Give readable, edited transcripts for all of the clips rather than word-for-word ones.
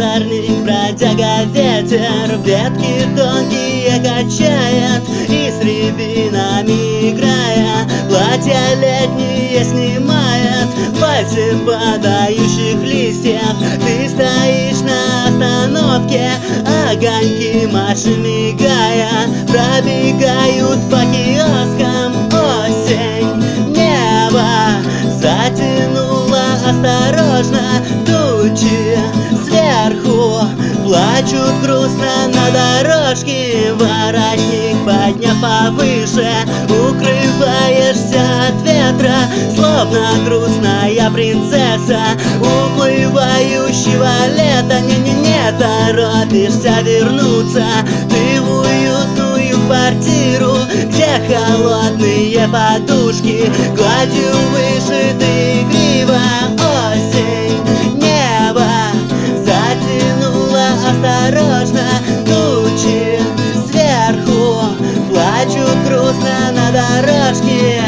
кустарник, бродяга ветер, ветки тонкие качает, и с рябинами играя, платья летние снимает. Пальцы падающих листьев, ты стоишь на остановке, огоньки машин мигая пробегают по киоскам. Осень, небо затянуло осторожно, тучи сверху плачут грустно на дорожке. Воротник подняв повыше, укрываешься от ветра, словно грустная принцесса уплывающего лета. Не торопишься вернуться ты в уютную квартиру, где холодные подушки гладью вышиты игриво. Осень, небо затянуло осторожно, тучи сверху плачут грустно на дорожке.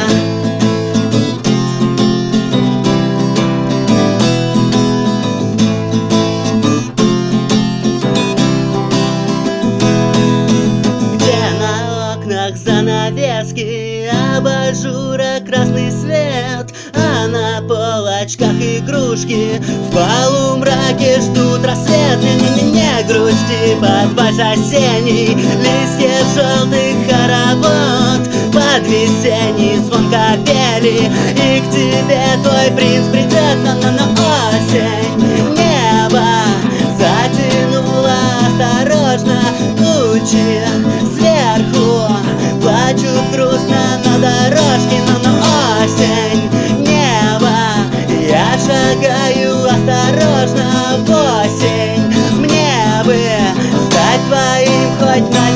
Занавески, абажура красный свет, а на полочках игрушки в полумраке ждут рассвет. Не грусти, под вальс осенний, листьев желтых хоровод, под весенний звон капели, и к тебе твой принц придет. Но осень, небо затянуло осторожно, тучи сверху плачут грустно на дорожке. Но осень, небо, я шагаю осторожно в осень. Мне бы стать твоим хоть на